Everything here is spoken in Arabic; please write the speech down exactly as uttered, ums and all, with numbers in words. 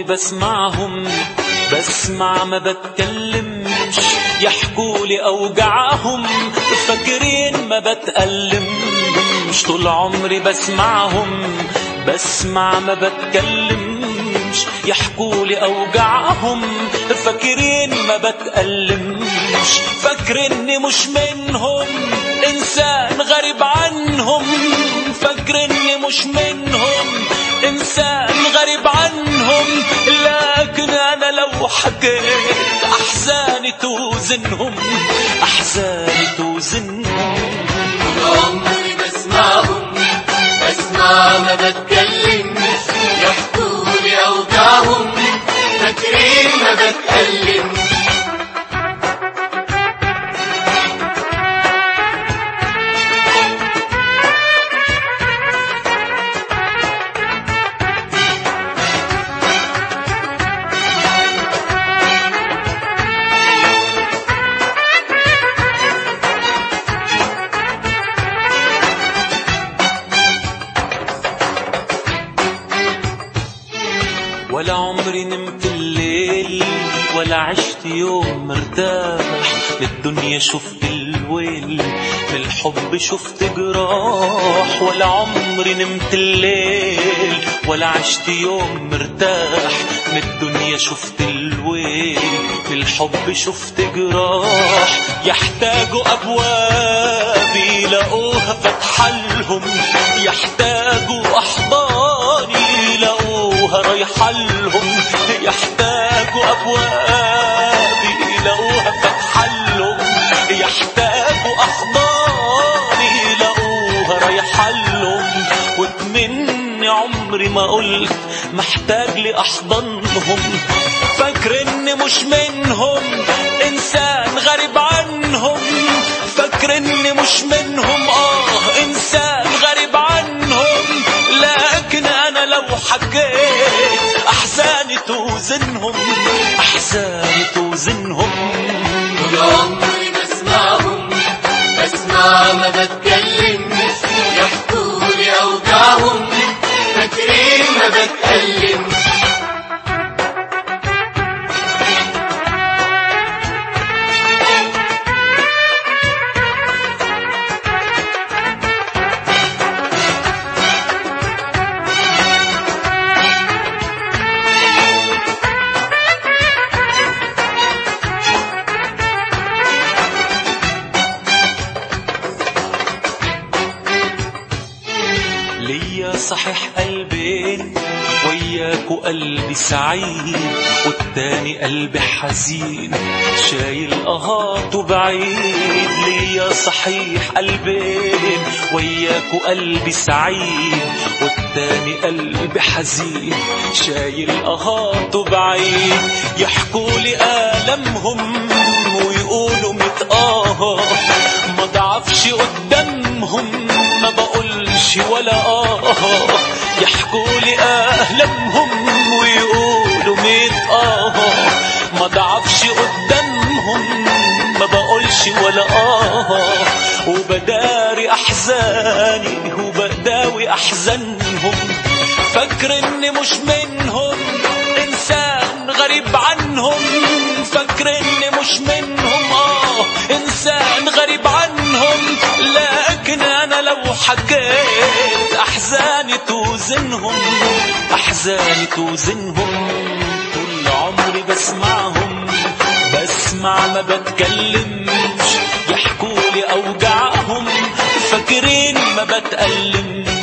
بسمعهم، بسمع ما بتكلمش، يحكولي أوجعهم فاكرين ما بتألمش. طول عمري بسمعهم، بسمع ما بتكلمش، يحكولي أوجعهم فاكرين ما بتألمش. فاكرني مش منهم، إنسان غريب عنهم، فاكرني مش منهم، إنسان غريب عنهم. لكن أنا لو حكيت أحزاني توزنهم، أحزاني توزنهم. عمري بسمعهم، بسمع ما بتكلمش، يحكولي أوجعهم فاكرين ما بتألمش. ولا عمري نمت الليل، ولا عشت يوم مرتاح. للدنيا شفت الويل، للحب شفت جراح. ولا عمري نمت الليل، ولا عشت يوم مرتاح. للدنيا شفت الويل، للحب شفت جراح. يحتاجوا أبوابي لقوها فتحلهم، يحتاجوا أحضاني لقوها رايحلهم. يحتاجوا أبوابي لقوها فتحلهم، يحتاجوا أحضاني لقوها رايحلهم. واتمني عمري ما قلت محتاج لأحضانهم. فاكرني مش منهم، إنسان غريب عنهم، فاكرني مش منهم، آه إنسان غريب عنهم. لكن أنا لو حكيت أحزاني توزنهم، أحزاني توزنهم. عمري بسمعهم، بسمع ما بتكلمش، يحكولي أوجعهم فاكرين ما بتألمش. ليا صحيح قلبين، وياكو قلبي سعيد، والتاني قلبي حزين شايل قهاته بعيد. ليا صحيح قلبين، وياكو قلبي سعيد، والتاني قلبي حزين شايل قهاته بعيد. يحكولي آلامهم ويقولوا متآه، ما ضعفش قدامهم، ما بقولش ولا آه. يحكولي أهلامهم ويقولوا ميت آه، ما ضعفش قدامهم، ما بقولش ولا آه. وبداري أحزاني وبداوي أحزانهم. فاكرني مش منهم، إنسان غريب عنهم، فاكرني مش منهم، آه إنسان غريب عنهم. لكن أنا لو حكيت أحزاني توزنهم، أحزاني توزنهم. طول عمري بسمعهم، بسمع ما بتكلمش، يحكولي أوجعهم فاكرين ما بتألمش.